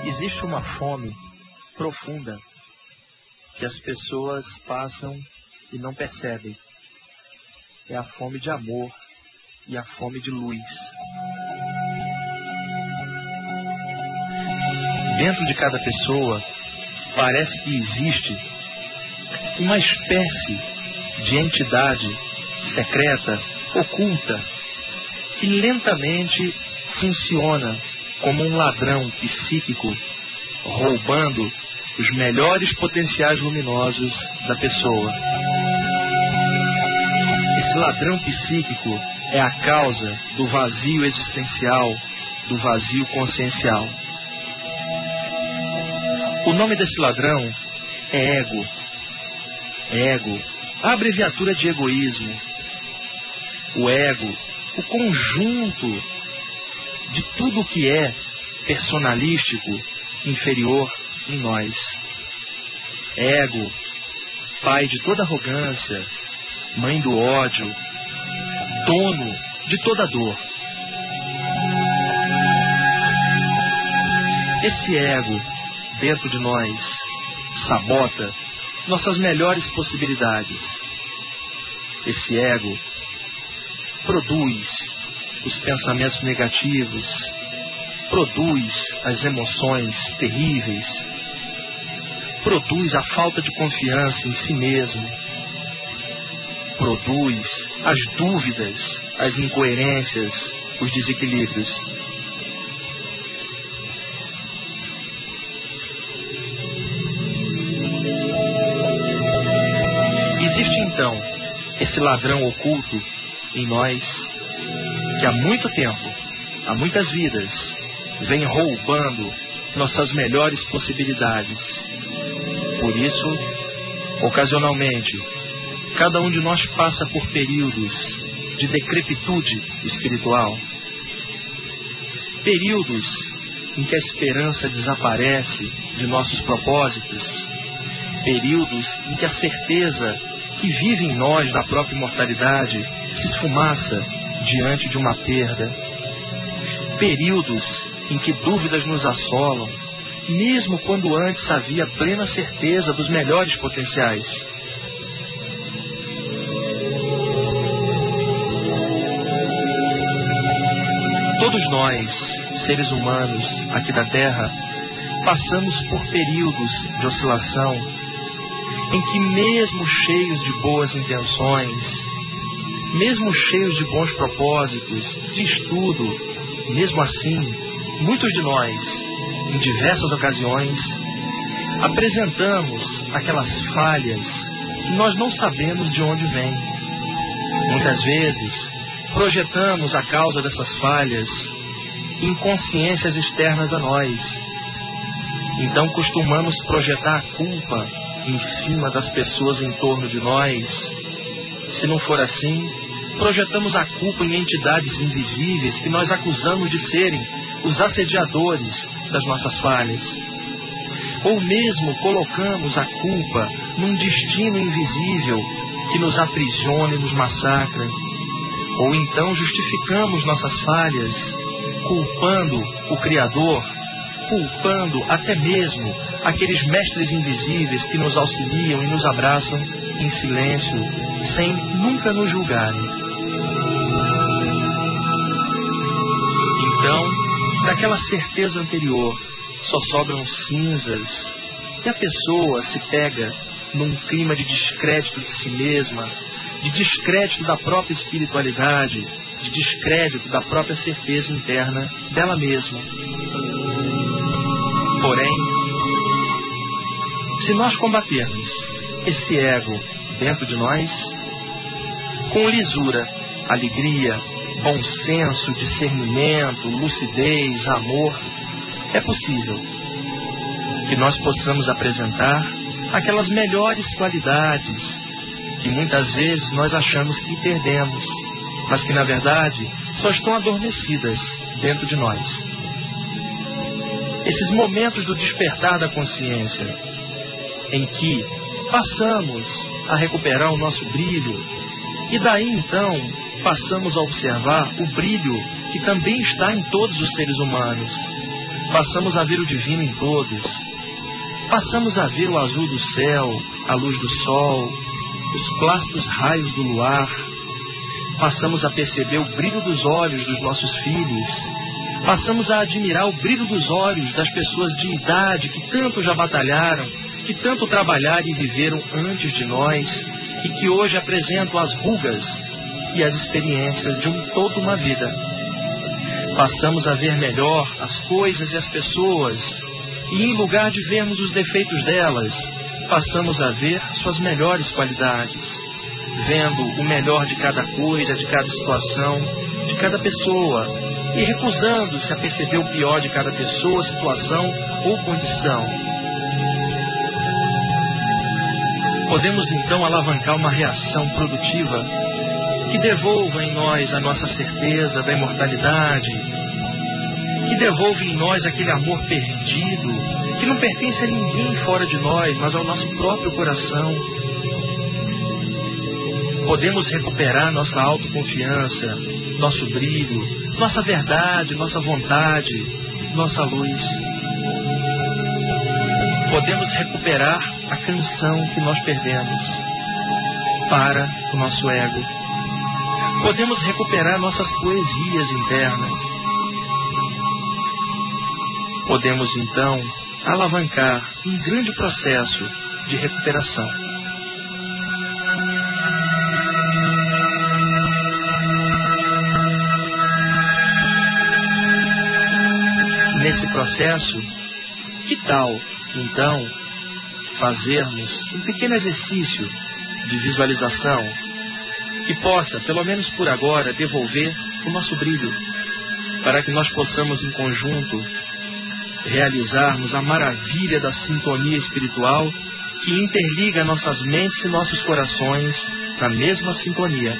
Existe uma fome profunda que as pessoas passam e não percebem. É a fome de amor e a fome de luz. Dentro de cada pessoa, parece que existe uma espécie de entidade secreta, oculta, que lentamente funciona como um ladrão psíquico, roubando os melhores potenciais luminosos da pessoa. Esse ladrão psíquico é a causa do vazio existencial, do vazio consciencial. O nome desse ladrão é ego. Ego, a abreviatura de egoísmo. O ego, o conjunto de tudo o que é personalístico, inferior em nós. Ego, pai de toda arrogância, mãe do ódio, dono de toda dor. Esse ego, dentro de nós, sabota nossas melhores possibilidades. Esse ego produz os pensamentos negativos, produz as emoções terríveis, produz a falta de confiança em si mesmo, produz as dúvidas, as incoerências, os desequilíbrios. Existe então esse ladrão oculto em nós que há muito tempo, há muitas vidas, vem roubando nossas melhores possibilidades. Por isso, ocasionalmente, cada um de nós passa por períodos de decrepitude espiritual. Períodos em que a esperança desaparece de nossos propósitos. Períodos em que a certeza que vive em nós da própria imortalidade se esfumaça diante de uma perda. Períodos em que dúvidas nos assolam, mesmo quando antes havia plena certeza dos melhores potenciais. Todos nós, seres humanos aqui da Terra, passamos por períodos de oscilação em que, mesmo cheios de boas intenções, mesmo cheios de bons propósitos, de estudo, mesmo assim, muitos de nós, em diversas ocasiões, apresentamos aquelas falhas que nós não sabemos de onde vêm. Muitas vezes, projetamos a causa dessas falhas em consciências externas a nós. Então costumamos projetar a culpa em cima das pessoas em torno de nós. Se não for assim, projetamos a culpa em entidades invisíveis que nós acusamos de serem os assediadores das nossas falhas. Ou mesmo colocamos a culpa num destino invisível que nos aprisiona e nos massacra. Ou então justificamos nossas falhas, culpando o Criador, culpando até mesmo aqueles mestres invisíveis que nos auxiliam e nos abraçam em silêncio, sem nunca nos julgarem. Então, daquela certeza anterior, só sobram cinzas, e a pessoa se pega num clima de descrédito de si mesma, de descrédito da própria espiritualidade, de descrédito da própria certeza interna dela mesma. Porém, se nós combatermos esse ego dentro de nós, com lisura, alegria, bom senso, discernimento, lucidez, amor, é possível que nós possamos apresentar aquelas melhores qualidades que muitas vezes nós achamos que perdemos, mas que na verdade só estão adormecidas dentro de nós. Esses momentos do despertar da consciência, em que passamos a recuperar o nosso brilho, e daí então passamos a observar o brilho que também está em todos os seres humanos. passamos a ver o divino em todos. Passamos a ver o azul do céu, a luz do sol, os plastos raios do luar. Passamos a perceber o brilho dos olhos dos nossos filhos. Passamos a admirar o brilho dos olhos das pessoas de idade que tanto já batalharam, que tanto trabalharam e viveram antes de nós, e que hoje apresentam as rugas e as experiências de toda uma vida. Passamos a ver melhor as coisas e as pessoas, e em lugar de vermos os defeitos delas, passamos a ver suas melhores qualidades, vendo o melhor de cada coisa, de cada situação, de cada pessoa, e recusando-se a perceber o pior de cada pessoa, situação ou condição. Podemos então alavancar uma reação produtiva que devolva em nós a nossa certeza da imortalidade, que devolva em nós aquele amor perdido, que não pertence a ninguém fora de nós, mas ao nosso próprio coração. Podemos recuperar nossa autoconfiança, nosso brilho, nossa verdade, nossa vontade, nossa luz. Podemos recuperar a canção que nós perdemos para o nosso ego. Podemos recuperar nossas poesias internas. Podemos então alavancar um grande processo de recuperação. Nesse processo, que tal, então, fazermos um pequeno exercício de visualização que possa, pelo menos por agora, devolver o nosso brilho, para que nós possamos, em conjunto, realizarmos a maravilha da sintonia espiritual que interliga nossas mentes e nossos corações na mesma sintonia.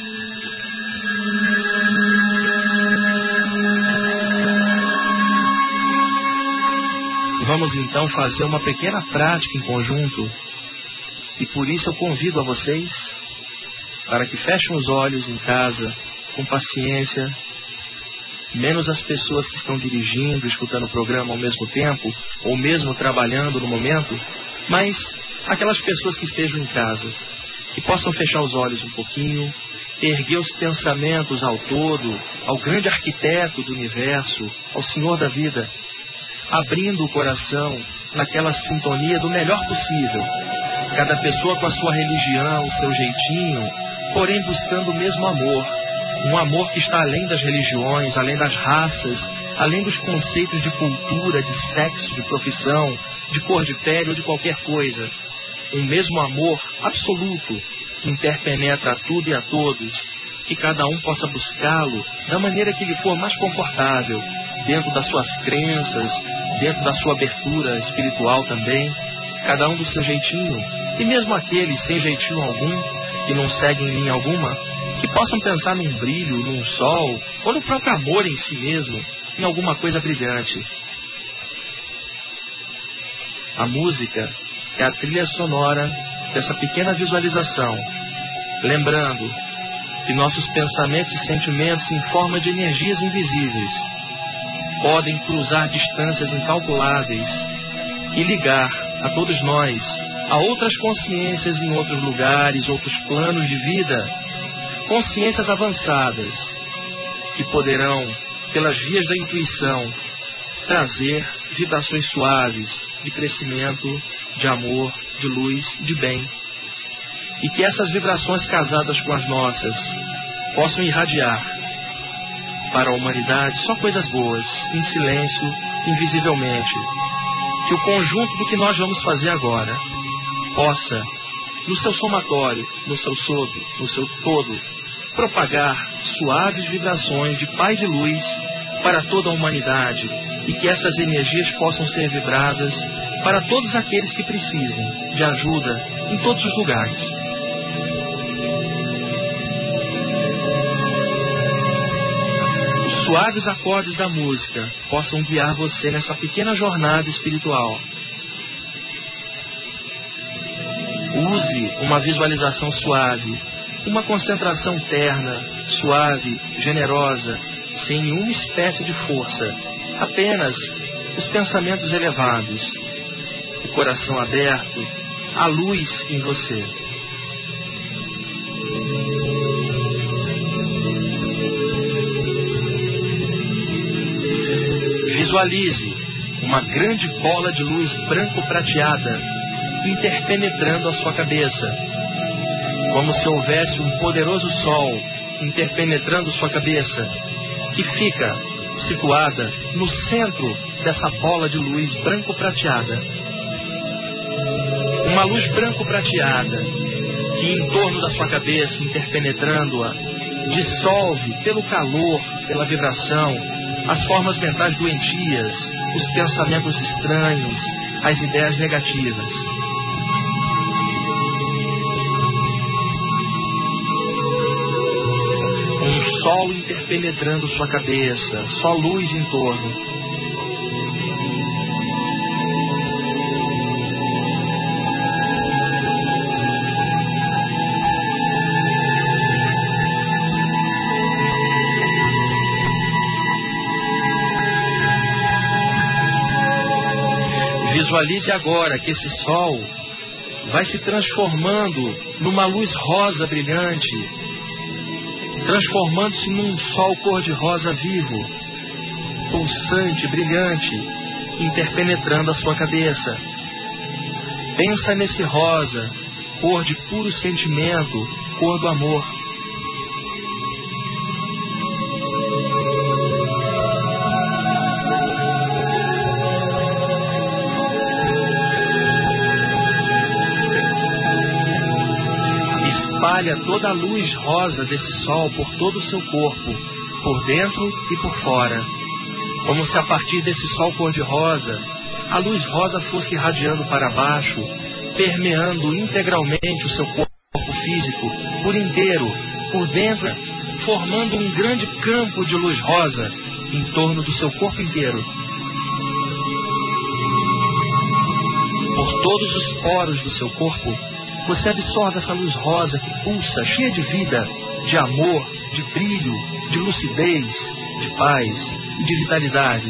Vamos então fazer uma pequena prática em conjunto, e por isso eu convido a vocês para que fechem os olhos em casa com paciência, menos as pessoas que estão dirigindo, escutando o programa ao mesmo tempo, ou mesmo trabalhando no momento, mas aquelas pessoas que estejam em casa, que possam fechar os olhos um pouquinho, erguer os pensamentos ao todo, ao grande arquiteto do universo, ao Senhor da vida, abrindo o coração naquela sintonia do melhor possível, cada pessoa com a sua religião, o seu jeitinho, porém buscando o mesmo amor, um amor que está além das religiões, além das raças, além dos conceitos de cultura, de sexo, de profissão, de cor de pele ou de qualquer coisa. Um mesmo amor absoluto que interpenetra a tudo e a todos, que cada um possa buscá-lo da maneira que lhe for mais confortável, dentro das suas crenças, dentro da sua abertura espiritual também, cada um do seu jeitinho, e mesmo aqueles sem jeitinho algum, que não seguem linha alguma, que possam pensar num brilho, num sol, ou no próprio amor em si mesmo, em alguma coisa brilhante. A música é a trilha sonora dessa pequena visualização, lembrando que nossos pensamentos e sentimentos em forma de energias invisíveis podem cruzar distâncias incalculáveis e ligar a todos nós a outras consciências em outros lugares, outros planos de vida, consciências avançadas que poderão, pelas vias da intuição, trazer vibrações suaves de crescimento, de amor, de luz, de bem. E que essas vibrações casadas com as nossas possam irradiar para a humanidade só coisas boas, em silêncio, invisivelmente. Que o conjunto do que nós vamos fazer agora possa, no seu somatório, no seu todo, propagar suaves vibrações de paz e luz para toda a humanidade, e que essas energias possam ser vibradas para todos aqueles que precisem de ajuda em todos os lugares. Os suaves acordes da música possam guiar você nessa pequena jornada espiritual. Use uma visualização suave, uma concentração terna, suave, generosa, sem nenhuma espécie de força, apenas os pensamentos elevados, o coração aberto, a luz em você. Visualize uma grande bola de luz branco-prateada interpenetrando a sua cabeça, como se houvesse um poderoso sol interpenetrando sua cabeça, que fica situada no centro dessa bola de luz branco-prateada. Uma luz branco-prateada que em torno da sua cabeça, interpenetrando-a, dissolve pelo calor, pela vibração, as formas mentais doentias, os pensamentos estranhos, as ideias negativas. Um sol interpenetrando sua cabeça, só luz em torno. Visualize agora que esse sol vai se transformando numa luz rosa brilhante, transformando-se num sol cor-de-rosa vivo, pulsante, brilhante, interpenetrando a sua cabeça. Pensa nesse rosa, cor de puro sentimento, cor do amor. Espalha toda a luz rosa desse sol por todo o seu corpo, por dentro e por fora, como se a partir desse sol cor-de-rosa, a luz rosa fosse irradiando para baixo, permeando integralmente o seu corpo físico, por inteiro, por dentro, formando um grande campo de luz rosa em torno do seu corpo inteiro. Por todos os poros do seu corpo, você absorve essa luz rosa que pulsa, cheia de vida, de amor, de brilho, de lucidez, de paz e de vitalidade.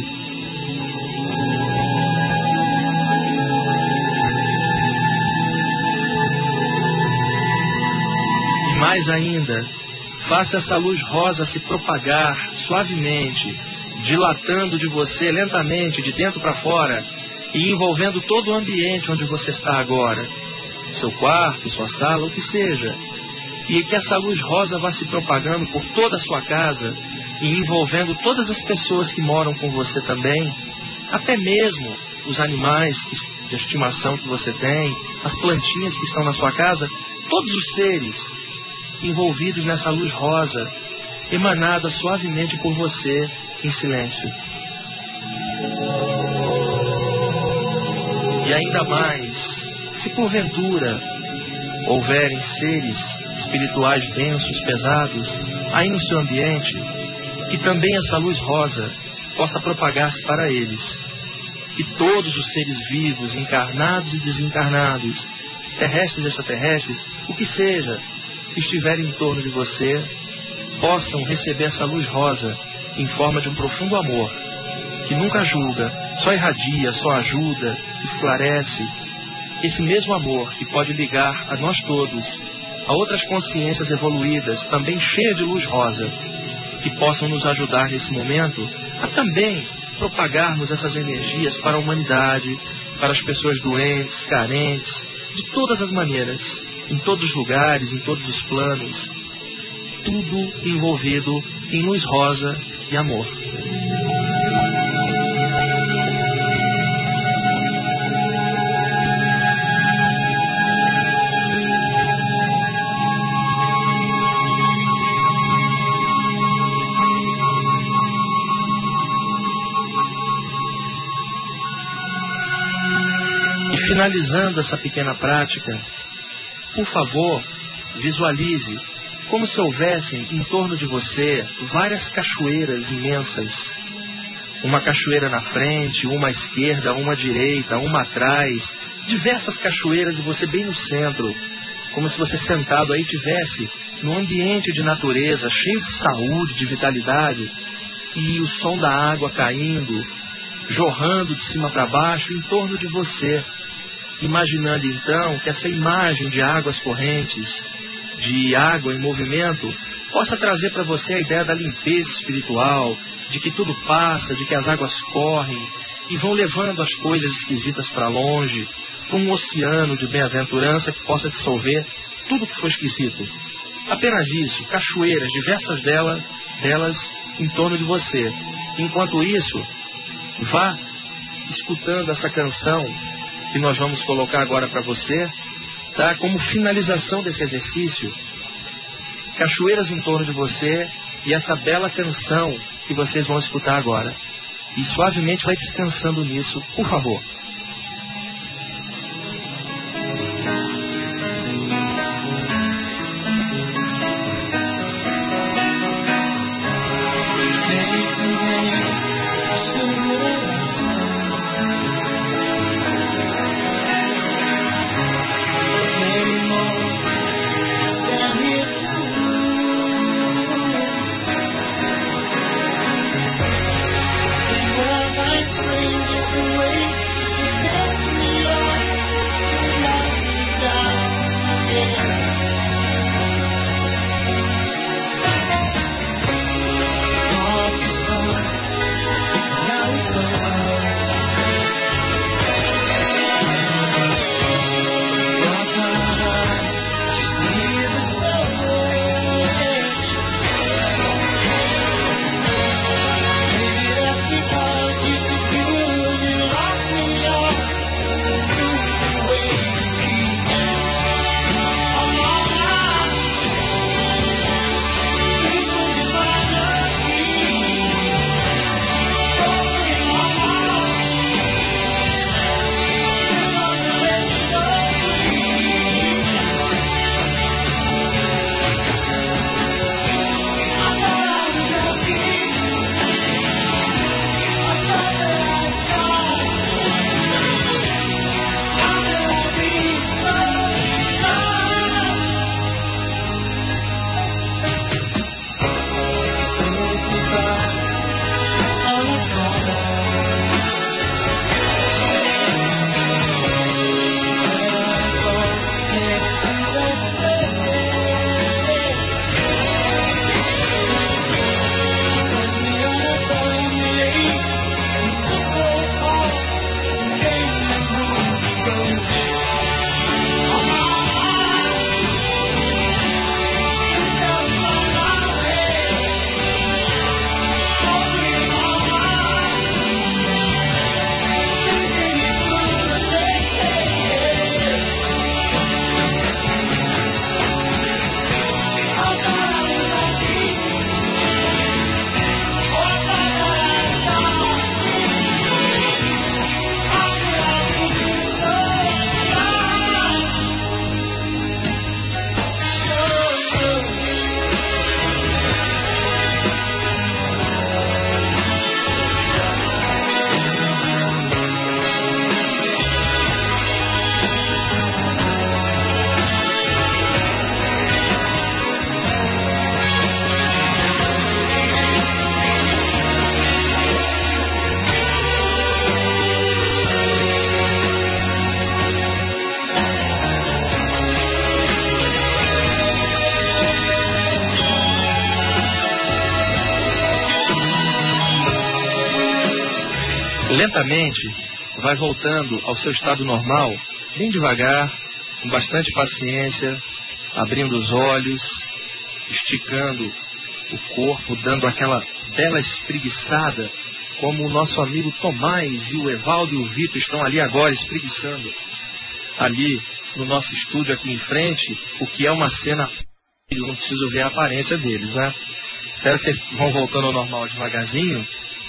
E mais ainda, faça essa luz rosa se propagar suavemente, dilatando de você lentamente, de dentro para fora, e envolvendo todo o ambiente onde você está agora. Seu quarto, sua sala, o que seja, e que essa luz rosa vá se propagando por toda a sua casa e envolvendo todas as pessoas que moram com você também, até mesmo os animais de estimação que você tem, as plantinhas que estão na sua casa, todos os seres envolvidos nessa luz rosa, emanada suavemente por você em silêncio. E ainda mais, se porventura houverem seres espirituais densos, pesados, aí no seu ambiente, que também essa luz rosa possa propagar-se para eles. Que todos os seres vivos, encarnados e desencarnados, terrestres e extraterrestres, o que seja, que estiverem em torno de você, possam receber essa luz rosa em forma de um profundo amor, que nunca julga, só irradia, só ajuda, esclarece. Esse mesmo amor que pode ligar a nós todos, a outras consciências evoluídas, também cheias de luz rosa, que possam nos ajudar nesse momento a também propagarmos essas energias para a humanidade, para as pessoas doentes, carentes, de todas as maneiras, em todos os lugares, em todos os planos, tudo envolvido em luz rosa e amor. Finalizando essa pequena prática, por favor, visualize como se houvessem em torno de você várias cachoeiras imensas. Uma cachoeira na frente, uma à esquerda, uma à direita, uma atrás. Diversas cachoeiras e você bem no centro. Como se você sentado aí tivesse num ambiente de natureza, cheio de saúde, de vitalidade. E o som da água caindo, jorrando de cima para baixo em torno de você, imaginando então que essa imagem de águas correntes, de água em movimento, possa trazer para você a ideia da limpeza espiritual, de que tudo passa, de que as águas correm e vão levando as coisas esquisitas para longe, para um oceano de bem-aventurança que possa dissolver tudo que for esquisito. Apenas isso, cachoeiras, diversas delas em torno de você. Enquanto isso, vá escutando essa canção que nós vamos colocar agora para você, tá? Como finalização desse exercício, cachoeiras em torno de você e essa bela canção que vocês vão escutar agora. E suavemente vai descansando nisso, por favor. Lentamente, vai voltando ao seu estado normal, bem devagar, com bastante paciência, abrindo os olhos, esticando o corpo, dando aquela bela espreguiçada, como o nosso amigo Tomás e o Evaldo e o Vitor estão ali agora espreguiçando, ali no nosso estúdio aqui em frente, o que é uma cena, eu não preciso ver a aparência deles, né? Espero que vocês vão voltando ao normal devagarzinho.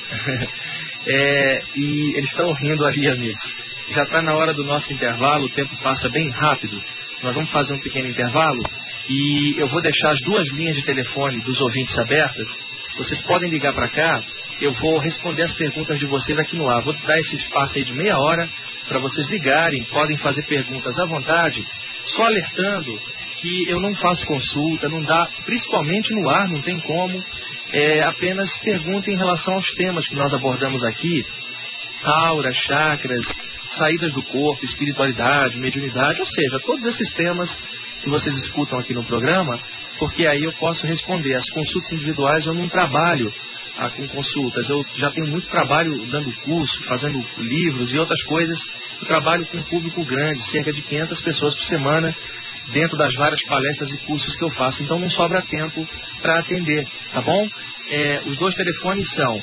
E eles estão rindo ali, amigos. Já está na hora do nosso intervalo, o tempo passa bem rápido. Nós vamos fazer um pequeno intervalo e eu vou deixar as 2 linhas de telefone dos ouvintes abertas. Vocês podem ligar para cá, eu vou responder as perguntas de vocês aqui no ar. Vou dar esse espaço aí de meia hora para vocês ligarem, podem fazer perguntas à vontade, só alertando que eu não faço consulta, não dá, principalmente no ar, não tem como. Apenas perguntem em relação aos temas que nós abordamos aqui, aura, chakras, saídas do corpo, espiritualidade, mediunidade, ou seja, todos esses temas que vocês escutam aqui no programa, porque aí eu posso responder. As consultas individuais eu não trabalho com consultas, eu já tenho muito trabalho dando curso, fazendo livros e outras coisas. Eu trabalho com um público grande, cerca de 500 pessoas por semana, dentro das várias palestras e cursos que eu faço, então não sobra tempo para atender, tá bom? Os dois telefones são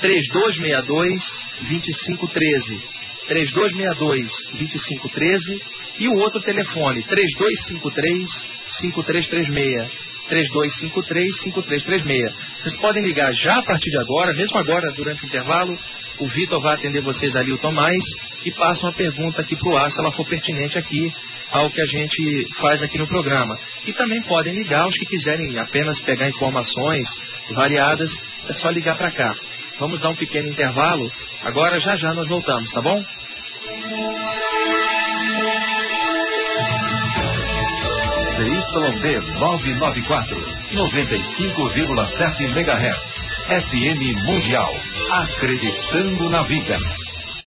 3262-2513, 3262-2513 e o outro telefone 3253-5336, 3253-5336. Vocês podem ligar já a partir de agora, mesmo agora durante o intervalo, o Vitor vai atender vocês ali, o Tomás, e passa uma pergunta aqui pro ar, se ela for pertinente aqui ao que a gente faz aqui no programa. E também podem ligar os que quiserem apenas pegar informações variadas, é só ligar para cá. Vamos dar um pequeno intervalo, agora já nós voltamos, tá bom? ZYD 994, 95,7 MHz, FM Mundial, acreditando na vida.